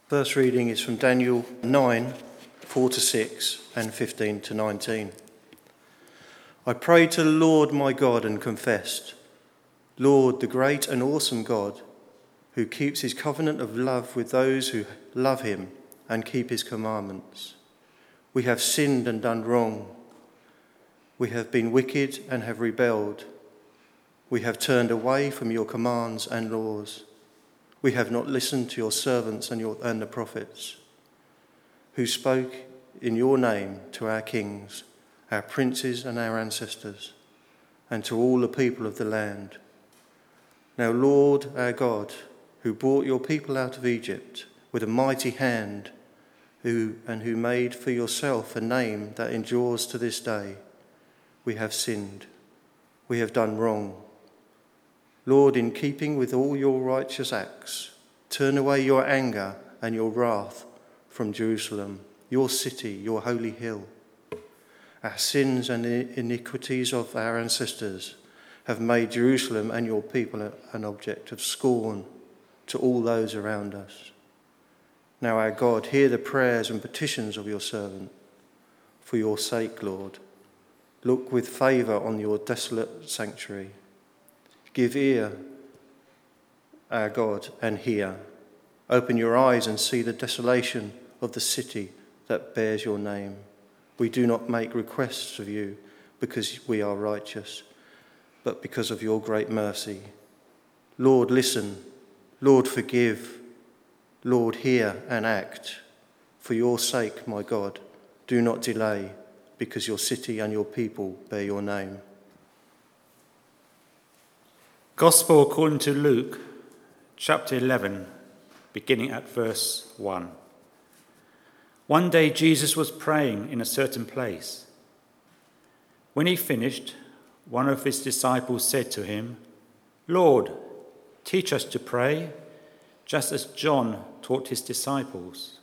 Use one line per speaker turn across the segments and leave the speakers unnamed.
First reading is from Daniel 9, 4-6 and 15-19. I prayed to the Lord my God and confessed, Lord, the great and awesome God, who keeps his covenant of love with those who love him and keep his commandments. We have sinned and done wrong. We have been wicked and have rebelled. We have turned away from your commands and laws. We have not listened to your servants and the prophets, who spoke in your name to our kings, our princes and our ancestors, and to all the people of the land. Now, Lord our God, who brought your people out of Egypt with a mighty hand, who made for yourself a name that endures to this day, we have sinned. We have done wrong. Lord, in keeping with all your righteous acts, turn away your anger and your wrath from Jerusalem, your city, your holy hill. Our sins and iniquities of our ancestors have made Jerusalem and your people an object of scorn to all those around us. Now, our God, hear the prayers and petitions of your servant. For your sake, Lord, look with favour on your desolate sanctuary. Give ear, our God, and hear. Open your eyes and see the desolation of the city that bears your name. We do not make requests of you because we are righteous, but because of your great mercy. Lord, listen. Lord, forgive. Lord, hear and act. For your sake, my God, do not delay, because your city and your people bear your name.
Gospel according to Luke, chapter 11, beginning at verse 1. One day Jesus was praying in a certain place. When he finished, one of his disciples said to him, Lord, teach us to pray, just as John taught his disciples.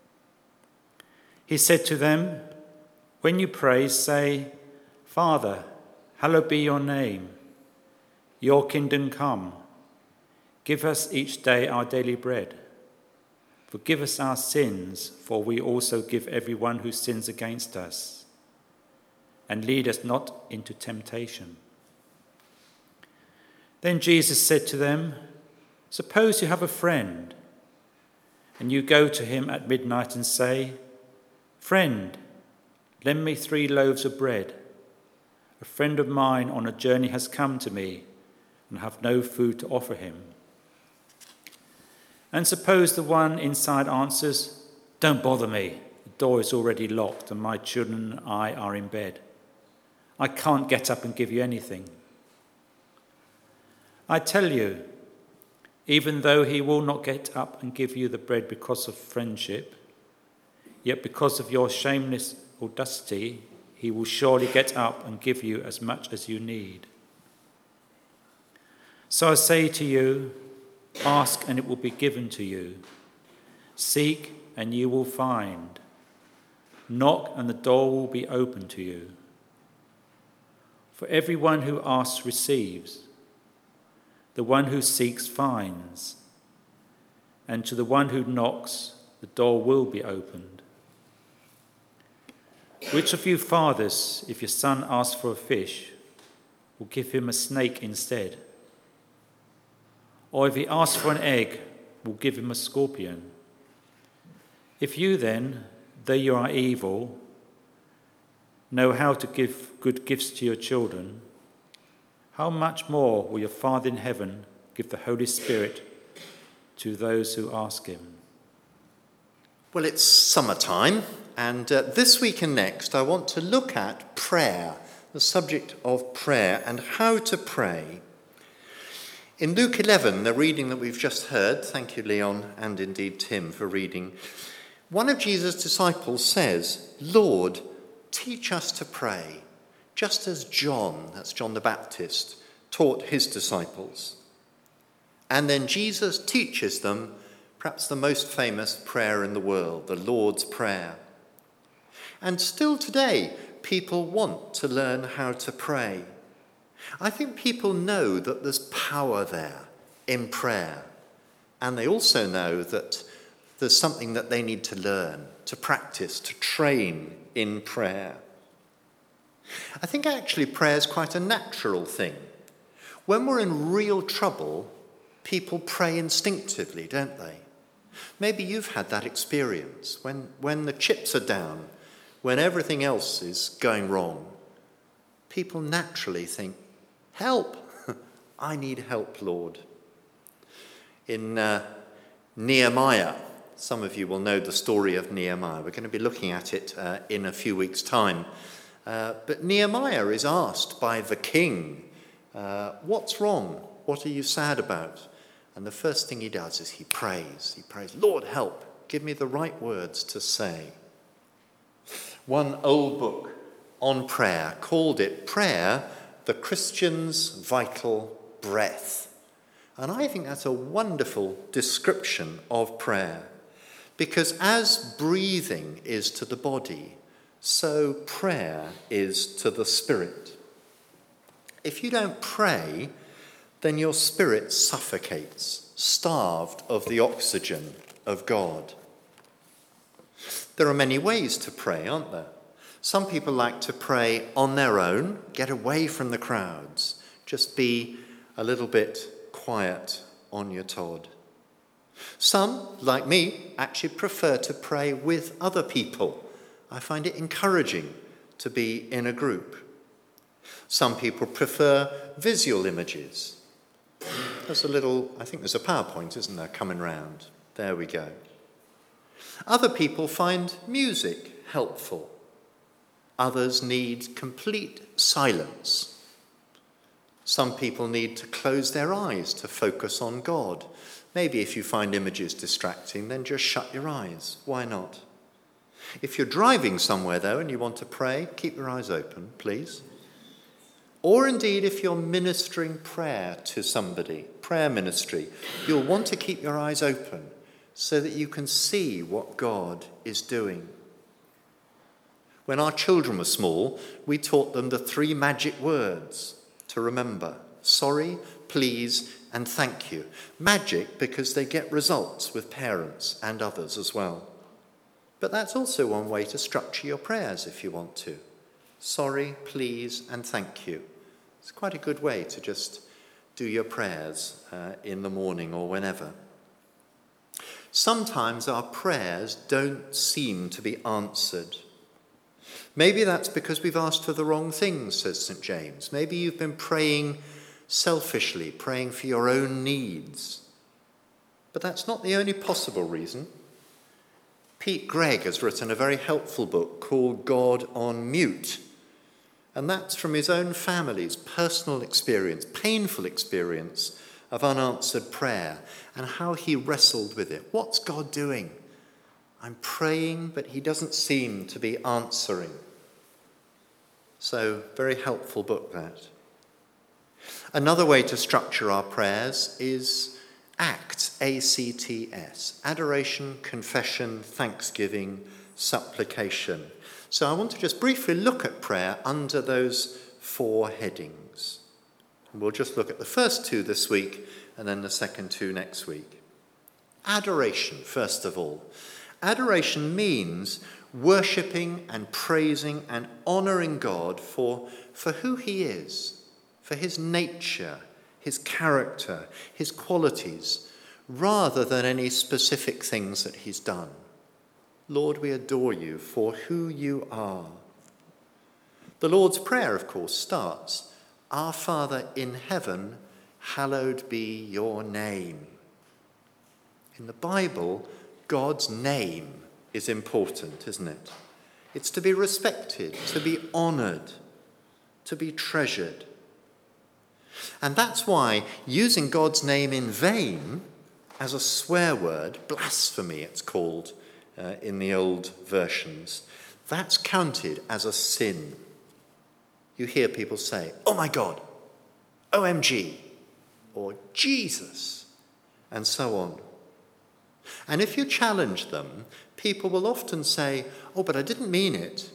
He said to them, when you pray, say, Father, hallowed be your name. Your kingdom come. Give us each day our daily bread. Forgive us our sins, for we also give everyone who sins against us. And lead us not into temptation. Then Jesus said to them, suppose you have a friend, and you go to him at midnight and say, Friend, lend me 3 loaves of bread. A friend of mine on a journey has come to me, and have no food to offer him. And suppose the one inside answers, Don't bother me, the door is already locked and my children and I are in bed. I can't get up and give you anything. I tell you, even though he will not get up and give you the bread because of friendship, yet because of your shameless audacity, he will surely get up and give you as much as you need. So I say to you, ask and it will be given to you. Seek and you will find. Knock and the door will be open to you. For everyone who asks receives. The one who seeks finds. And to the one who knocks, the door will be opened. Which of you fathers, if your son asks for a fish, will give him a snake instead? Or if he asks for an egg, will give him a scorpion? If you then, though you are evil, know how to give good gifts to your children, how much more will your Father in heaven give the Holy Spirit to those who ask him?
Well, it's summertime, and this week and next I want to look at prayer, the subject of prayer and how to pray. In Luke 11, the reading that we've just heard, thank you, Leon, and indeed Tim for reading, one of Jesus' disciples says, Lord, teach us to pray, just as John, that's John the Baptist, taught his disciples. And then Jesus teaches them perhaps the most famous prayer in the world, the Lord's Prayer. And still today, people want to learn how to pray. I think people know that there's power there in prayer, and they also know that There's something that they need to learn, to practice, to train in prayer. I think actually prayer is quite a natural thing. When we're in real trouble, people pray instinctively, don't they? Maybe you've had that experience when the chips are down, when everything else is going wrong. People naturally think, help, I need help, Lord. In Nehemiah, some of you will know the story of Nehemiah. We're going to be looking at it in a few weeks' time. But Nehemiah is asked by the king, what's wrong? What are you sad about? And the first thing he does is he prays. He prays, Lord, help. Give me the right words to say. One old book on prayer called it Prayer, the Christian's Vital Breath. And I think that's a wonderful description of prayer. Because as breathing is to the body, so prayer is to the spirit. If you don't pray, then your spirit suffocates, starved of the oxygen of God. There are many ways to pray, aren't there? Some people like to pray on their own, get away from the crowds, just be a little bit quiet on your Todd. Some, like me, actually prefer to pray with other people. I find it encouraging to be in a group. Some people prefer visual images. There's I think there's a PowerPoint, isn't there, coming round. There we go. Other people find music helpful. Others need complete silence. Some people need to close their eyes to focus on God. Maybe if you find images distracting, then just shut your eyes. Why not? If you're driving somewhere, though, and you want to pray, keep your eyes open, please. Or indeed, if you're ministering prayer to somebody, prayer ministry, you'll want to keep your eyes open so that you can see what God is doing. When our children were small, we taught them the 3 magic words to remember: sorry, please, and thank you. Magic because they get results with parents and others as well. But that's also one way to structure your prayers if you want to. Sorry, please, and thank you. It's quite a good way to just do your prayers in the morning or whenever. Sometimes our prayers don't seem to be answered. Maybe that's because we've asked for the wrong things, says St. James. Maybe you've been praying selfishly, praying for your own needs. But that's not the only possible reason. Pete Greig has written a very helpful book called God on Mute. And that's from his own family's personal experience, painful experience of unanswered prayer and how he wrestled with it. What's God doing? I'm praying, but he doesn't seem to be answering. So, very helpful book, that. Another way to structure our prayers is ACTS, A-C-T-S, adoration, confession, thanksgiving, supplication. So I want to just briefly look at prayer under those 4 headings. And we'll just look at the first 2 this week and then the second 2 next week. Adoration, first of all. Adoration means worshipping and praising and honouring God for who he is, for his nature, his character, his qualities, rather than any specific things that he's done. Lord, we adore you for who you are. The Lord's Prayer, of course, starts, Our Father in heaven, hallowed be your name. In the Bible, God's name is important, isn't it? It's to be respected, to be honoured, to be treasured. And that's why using God's name in vain as a swear word, blasphemy it's called in the old versions, that's counted as a sin. You hear people say, oh my God, OMG, or Jesus, and so on. And if you challenge them, people will often say, oh, but I didn't mean it.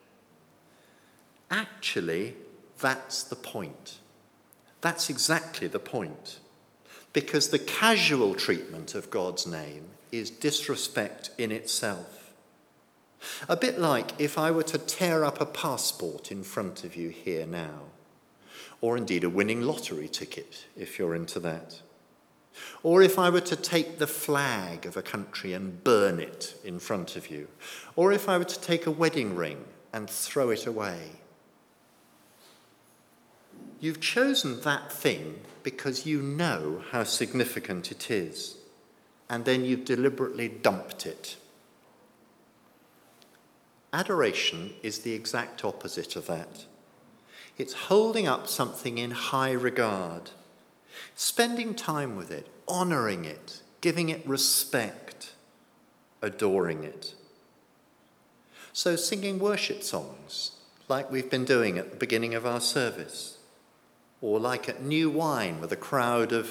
Actually, that's the point. That's exactly the point. Because the casual treatment of God's name is disrespect in itself. A bit like if I were to tear up a passport in front of you here now, or indeed a winning lottery ticket, if you're into that. Or if I were to take the flag of a country and burn it in front of you. Or if I were to take a wedding ring and throw it away. You've chosen that thing because you know how significant it is, and then you've deliberately dumped it. Adoration is the exact opposite of that. It's holding up something in high regard, spending time with it, honouring it, giving it respect, adoring it. So singing worship songs, like we've been doing at the beginning of our service, or like at New Wine with a crowd of,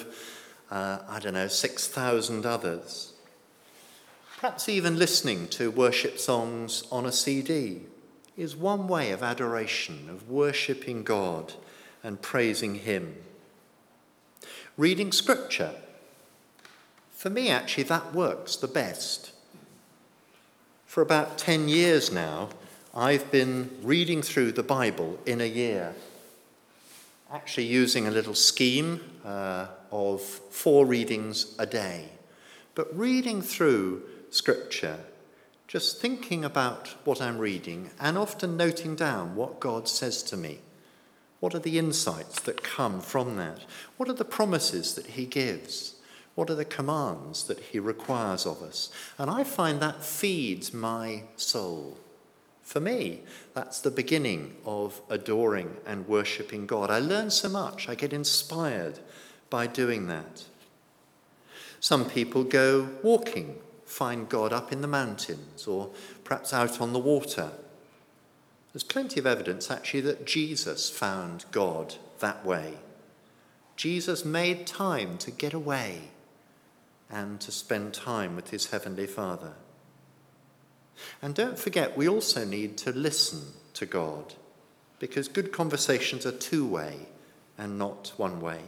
6,000 others. Perhaps even listening to worship songs on a CD is one way of adoration, of worshipping God and praising him. Reading scripture. For me, actually, that works the best. For about 10 years now, I've been reading through the Bible in a year, actually using a little scheme of 4 readings a day. But reading through scripture, just thinking about what I'm reading and often noting down what God says to me. What are the insights that come from that? What are the promises that he gives? What are the commands that he requires of us? And I find that feeds my soul. For me, that's the beginning of adoring and worshipping God. I learn so much. I get inspired by doing that. Some people go walking, find God up in the mountains or perhaps out on the water. There's plenty of evidence actually that Jesus found God that way. Jesus made time to get away and to spend time with his heavenly Father. And don't forget, we also need to listen to God, because good conversations are two-way and not one-way.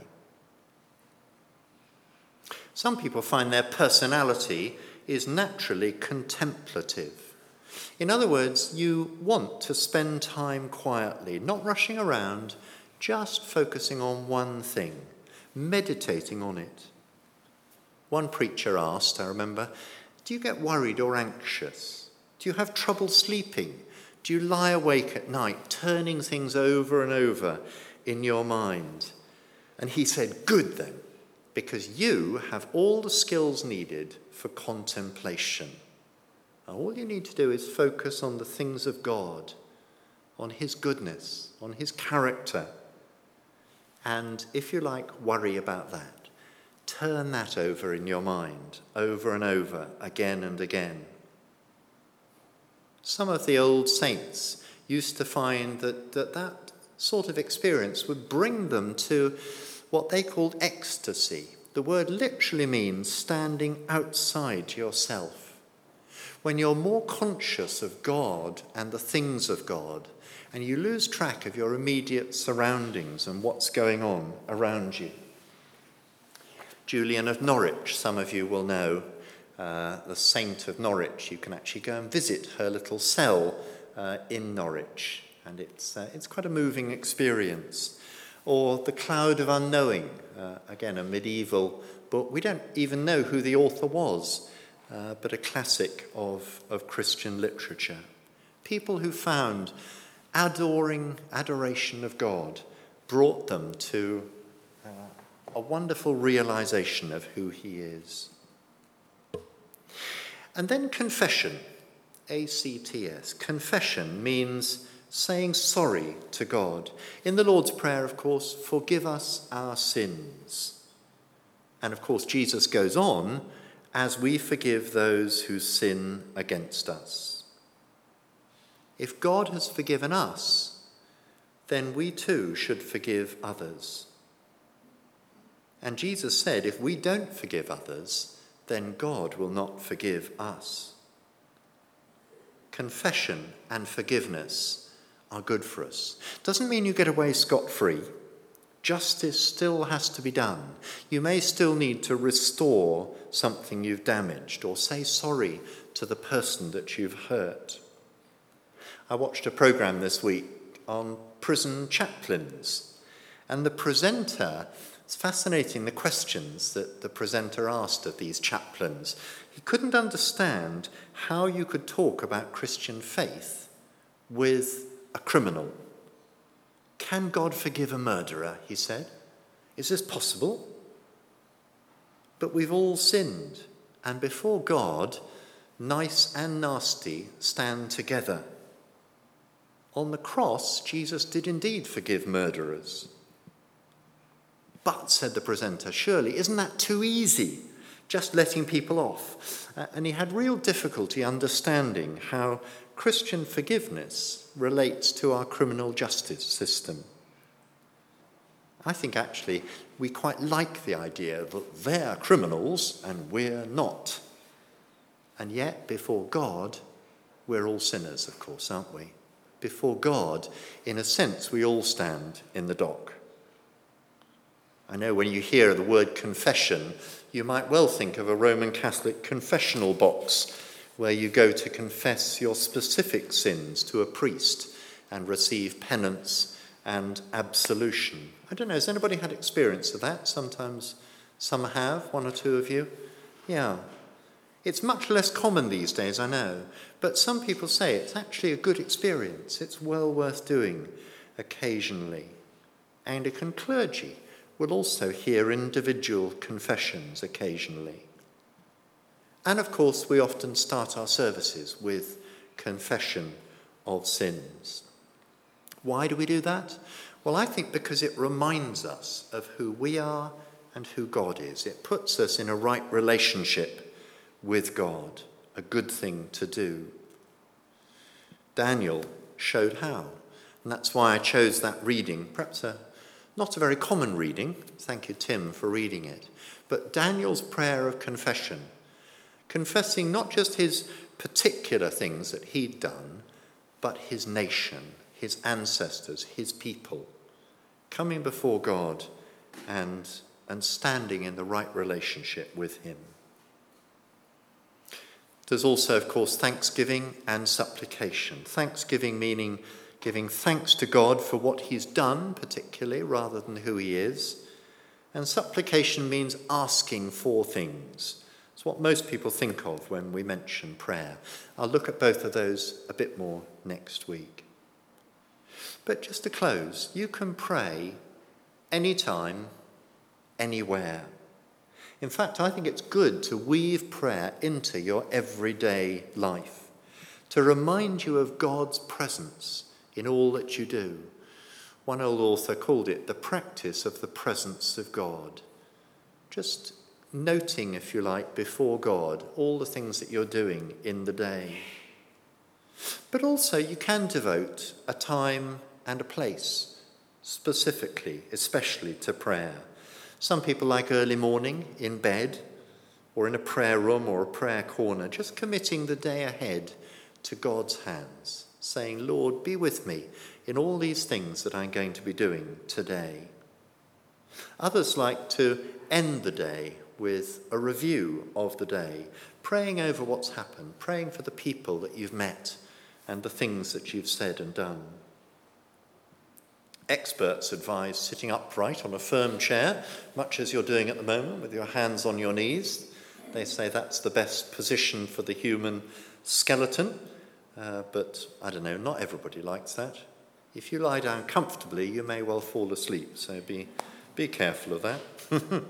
Some people find their personality is naturally contemplative. In other words, you want to spend time quietly, not rushing around, just focusing on one thing, meditating on it. One preacher asked, I remember, do you get worried or anxious? Do you have trouble sleeping? Do you lie awake at night, turning things over and over in your mind? And he said, good then, because you have all the skills needed for contemplation. Now, all you need to do is focus on the things of God, on his goodness, on his character. And if you like, worry about that. Turn that over in your mind, over and over, again and again. Some of the old saints used to find that sort of experience would bring them to what they called ecstasy. The word literally means standing outside yourself. When you're more conscious of God and the things of God, and you lose track of your immediate surroundings and what's going on around you. Julian of Norwich, some of you will know, the saint of Norwich. You can actually go and visit her little cell in Norwich, and it's quite a moving experience. Or The Cloud of Unknowing, again a medieval book. We don't even know who the author was, but a classic of Christian literature. People who found adoration of God brought them to a wonderful realization of who he is. And then confession, A-C-T-S. Confession means saying sorry to God. In the Lord's Prayer, of course, forgive us our sins. And of course, Jesus goes on, as we forgive those who sin against us. If God has forgiven us, then we too should forgive others. And Jesus said, if we don't forgive others, then God will not forgive us. Confession and forgiveness are good for us. Doesn't mean you get away scot-free, Justice still has to be done. You may still need to restore something you've damaged or say sorry to the person that you've hurt. I watched a programme this week on prison chaplains, and the presenter, it's fascinating the questions that the presenter asked of these chaplains. He couldn't understand how you could talk about Christian faith with a criminal. Can God forgive a murderer, he said. Is this possible? But we've all sinned, and before God, nice and nasty stand together. On the cross, Jesus did indeed forgive murderers. But, said the presenter, surely isn't that too easy, just letting people off? And he had real difficulty understanding how Christian forgiveness relates to our criminal justice system. I think actually we quite like the idea that they're criminals and we're not. And yet, before God, we're all sinners, of course, aren't we? Before God, in a sense, we all stand in the dock. I know when you hear the word confession, you might well think of a Roman Catholic confessional box where you go to confess your specific sins to a priest and receive penance and absolution. I don't know, has anybody had experience of that? Sometimes some have, one or two of you. Yeah. It's much less common these days, I know, but some people say it's actually a good experience. It's well worth doing occasionally. Anglican clergy will also hear individual confessions occasionally. And of course, we often start our services with confession of sins. Why do we do that? Well, I think because it reminds us of who we are and who God is. It puts us in a right relationship with God, a good thing to do. Daniel showed how, and that's why I chose that reading, perhaps not a very common reading. Thank you, Tim, for reading it. But Daniel's prayer of confession, confessing not just his particular things that he'd done, but his nation, his ancestors, his people, coming before God and standing in the right relationship with him. There's also, of course, thanksgiving and supplication. Thanksgiving meaning giving thanks to God for what he's done, particularly, rather than who he is. And supplication means asking for things. It's what most people think of when we mention prayer. I'll look at both of those a bit more next week. But just to close, you can pray anytime, anywhere. In fact, I think it's good to weave prayer into your everyday life, to remind you of God's presence in all that you do. One old author called it the practice of the presence of God. Just noting, if you like, before God, all the things that you're doing in the day. But also you can devote a time and a place, specifically, especially to prayer. Some people like early morning in bed or in a prayer room or a prayer corner, just committing the day ahead to God's hands, saying, Lord, be with me in all these things that I'm going to be doing today. Others like to end the day with a review of the day, praying over what's happened, praying for the people that you've met and the things that you've said and done. Experts advise sitting upright on a firm chair, much as you're doing at the moment with your hands on your knees. They say that's the best position for the human skeleton, but I don't know, not everybody likes that. If you lie down comfortably, you may well fall asleep, so be careful of that.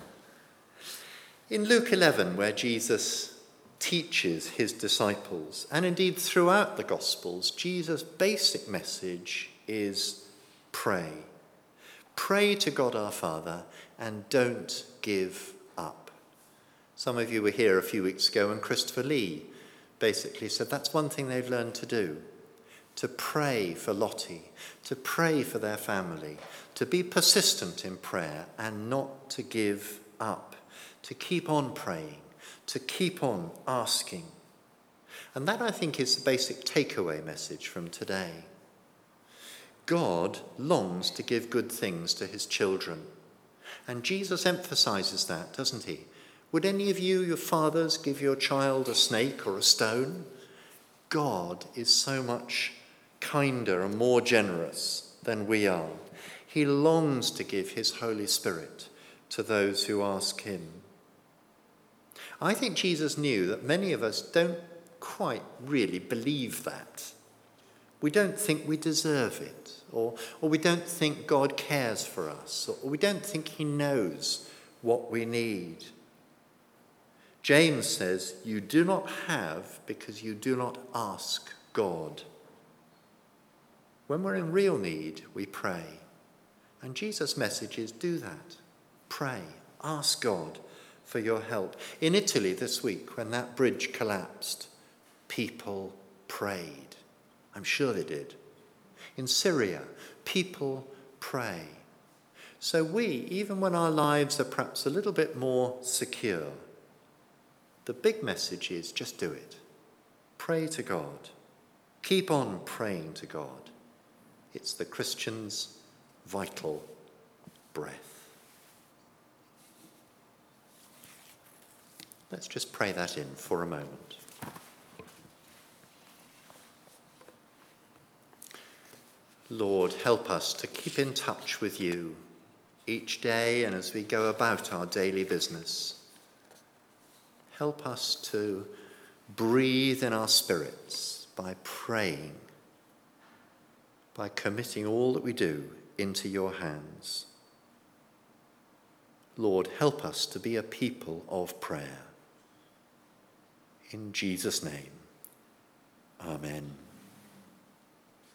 In Luke 11, where Jesus teaches his disciples, and indeed throughout the Gospels, Jesus' basic message is pray. Pray to God our Father and don't give up. Some of you were here a few weeks ago and Christopher Lee basically said that's one thing they've learned to do, to pray for Lottie, to pray for their family, to be persistent in prayer and not to give up, to keep on praying, to keep on asking. And that, I think, is the basic takeaway message from today. God longs to give good things to his children. And Jesus emphasizes that, doesn't he? Would any of you, your fathers, give your child a snake or a stone? God is so much kinder and more generous than we are. He longs to give his Holy Spirit to those who ask him. I think Jesus knew that many of us don't quite really believe that. We don't think we deserve it, or we don't think God cares for us, or we don't think he knows what we need. James says, you do not have because you do not ask God. When we're in real need, we pray. And Jesus' message is do that. Pray. Ask God for your help. In Italy this week, when that bridge collapsed, people prayed. I'm sure they did. In Syria, people pray. So we, even when our lives are perhaps a little bit more secure, the big message is just do it. Pray to God. Keep on praying to God. It's the Christian's vital breath. Let's just pray that in for a moment. Lord, help us to keep in touch with you each day and as we go about our daily business. Help us to breathe in our spirits by praying, by committing all that we do into your hands. Lord, help us to be a people of prayer. In Jesus' name, amen.